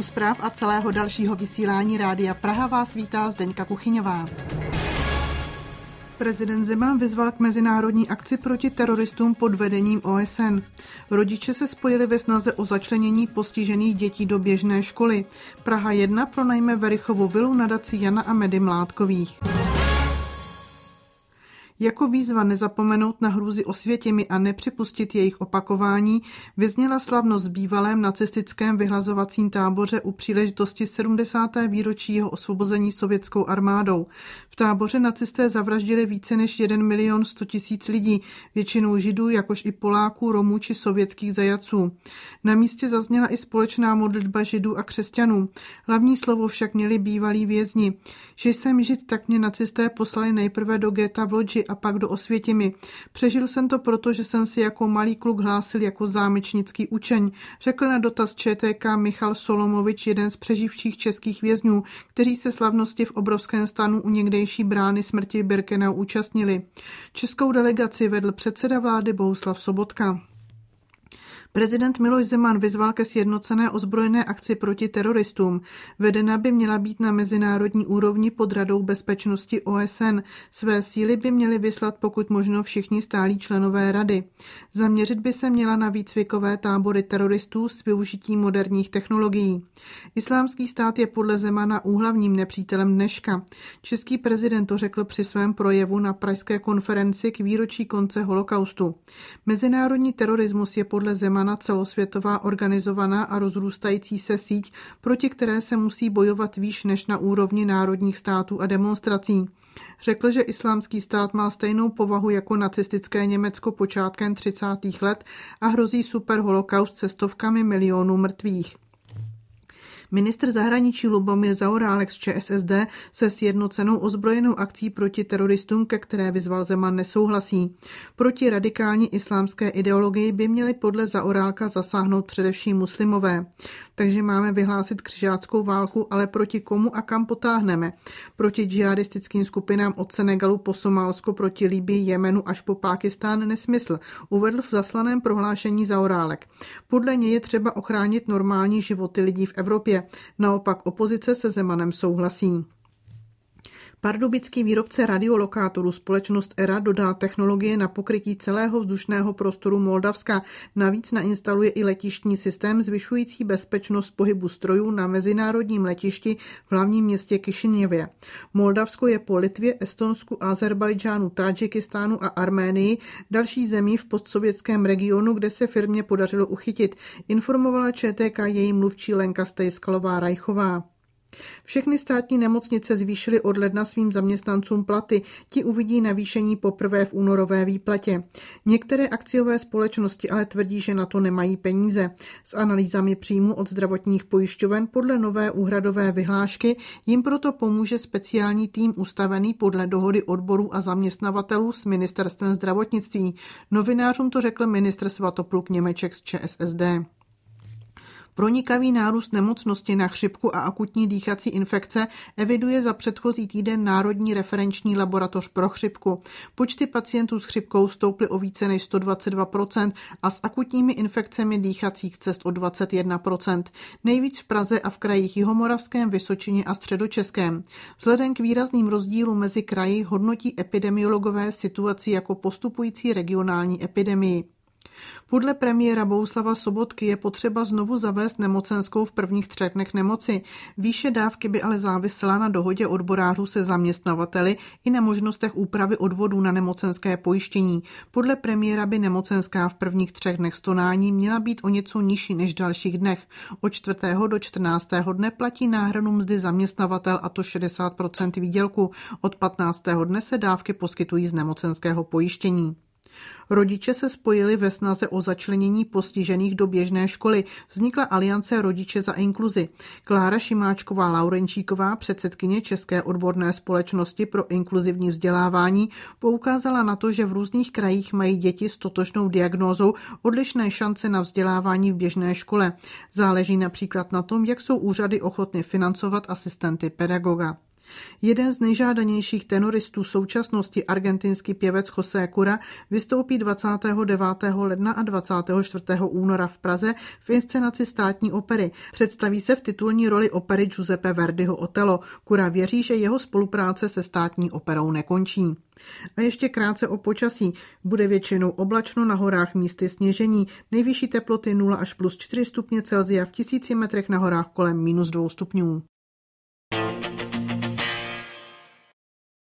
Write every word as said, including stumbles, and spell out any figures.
zpráv a celého dalšího vysílání Rádia Praha vás vítá Zdeňka Kuchyňová. Prezident Zeman vyzval k mezinárodní akci proti teroristům pod vedením O S N. Rodiče se spojili ve snaze o začlenění postižených dětí do běžné školy. Praha jedna pronajme Verichovu vilu nadaci Jana a Medy Mládkových. Jako výzva nezapomenout na hrůzy Osvětimi a nepřipustit jejich opakování vyzněla slavnost v bývalém nacistickém vyhlazovacím táboře u příležitosti sedmdesátého výročí jeho osvobození sovětskou armádou. V táboře nacisté zavraždili více než jeden milion sto tisíc lidí, většinou Židů, jakož i Poláků, Romů či sovětských zajatců. Na místě zazněla i společná modlitba Židů a křesťanů. Hlavní slovo však měli bývalí vězni. Že jsem Žid, tak mě nacisté poslali nejprve do geta v Lodži a pak do Osvětimi. Přežil jsem to proto, že jsem si jako malý kluk hlásil jako zámečnický učeň, řekl na dotaz Č T K Michal Solomovič, jeden z přeživších českých vězňů, kteří se slavnosti v obrovském stanu u někdejší brány smrti Birkenau účastnili. Českou delegaci vedl předseda vlády Bohuslav Sobotka. Prezident Miloš Zeman vyzval ke sjednocené ozbrojené akci proti teroristům. Vedena by měla být na mezinárodní úrovni pod Radou bezpečnosti O S N. Své síly by měly vyslat pokud možno všichni stálí členové rady. Zaměřit by se měla na výcvikové tábory teroristů s využitím moderních technologií. Islámský stát je podle Zemana úhlavním nepřítelem dneška. Český prezident to řekl při svém projevu na pražské konferenci k výročí konce holokaustu. Mezinárodní terorismus je podle Zemana na celosvětová organizovaná a rozrůstající se síť, proti které se musí bojovat výš než na úrovni národních států a demonstrací. Řekl, že Islámský stát má stejnou povahu jako nacistické Německo počátkem třicátých let a hrozí superholokaust se stovkami milionů mrtvých. Ministr zahraničí Lubomír Zaorálek z Č S S D se sjednocenou ozbrojenou akcí proti teroristům, ke které vyzval Zeman, nesouhlasí. Proti radikální islámské ideologii by měli podle Zaorálka zasáhnout především muslimové. Takže máme vyhlásit křižáckou válku, ale proti komu a kam potáhneme? Proti džihadistickým skupinám od Senegalu po Somálsko, proti Libyi, Jemenu až po Pákistán nesmysl, uvedl v zaslaném prohlášení Zaorálek. Podle něj je třeba ochránit normální životy lidí v Evropě. Naopak opozice se Zemanem souhlasí. Pardubický výrobce radiolokátorů společnost E R A dodá technologie na pokrytí celého vzdušného prostoru Moldavska. Navíc nainstaluje i letištní systém zvyšující bezpečnost pohybu strojů na mezinárodním letišti v hlavním městě Kišiněvě. Moldavsko je po Litvě, Estonsku, Azerbajdžánu, Tádžikistánu a Arménii další zemí v postsovětském regionu, kde se firmě podařilo uchytit, informovala Č T K její mluvčí Lenka Stejskalová-Rajchová. Všechny státní nemocnice zvýšily od ledna svým zaměstnancům platy, ti uvidí navýšení poprvé v únorové výplatě. Některé akciové společnosti ale tvrdí, že na to nemají peníze. S analýzami příjmu od zdravotních pojišťoven podle nové úhradové vyhlášky jim proto pomůže speciální tým ustavený podle dohody odborů a zaměstnavatelů s ministerstvem zdravotnictví. Novinářům to řekl ministr Svatopluk Němeček z Č S S D. Pronikavý nárůst nemocnosti na chřipku a akutní dýchací infekce eviduje za předchozí týden Národní referenční laboratoř pro chřipku. Počty pacientů s chřipkou stouply o více než sto dvacet dva procent a s akutními infekcemi dýchacích cest o dvacet jedna procent. Nejvíc v Praze a v krajích Jihomoravském, Vysočině a Středočeském. Vzhledem k výrazným rozdílům mezi kraji hodnotí epidemiologové situaci jako postupující regionální epidemii. Podle premiéra Bohuslava Sobotky je potřeba znovu zavést nemocenskou v prvních třech dnech nemoci. Výše dávky by ale závisela na dohodě odborářů se zaměstnavateli i na možnostech úpravy odvodů na nemocenské pojištění. Podle premiéra by nemocenská v prvních třech dnech stonání měla být o něco nižší než v dalších dnech. Od čtvrtého do čtrnáctého dne platí náhradu mzdy zaměstnavatel, a to šedesát procent výdělku. Od patnáctého dne se dávky poskytují z nemocenského pojištění. Rodiče se spojili ve snaze o začlenění postižených do běžné školy. Vznikla Aliance Rodiče za inkluzi. Klára Šimáčková-Laurenčíková, předsedkyně České odborné společnosti pro inkluzivní vzdělávání, poukázala na to, že v různých krajích mají děti s totožnou diagnózou odlišné šance na vzdělávání v běžné škole. Záleží například na tom, jak jsou úřady ochotny financovat asistenty pedagoga. Jeden z nejžádanějších tenoristů současnosti, argentinský pěvec José Cura, vystoupí dvacátého devátého ledna a dvacátého čtvrtého února v Praze v inscenaci Státní opery. Představí se v titulní roli opery Giuseppe Verdiho Otello. Cura věří, že jeho spolupráce se Státní operou nekončí. A ještě krátce o počasí. Bude většinou oblačno, na horách místy sněžení. Nejvyšší teploty nula až plus čtyři stupně Celsia, v tisíci metrech na horách kolem minus dvou stupňů.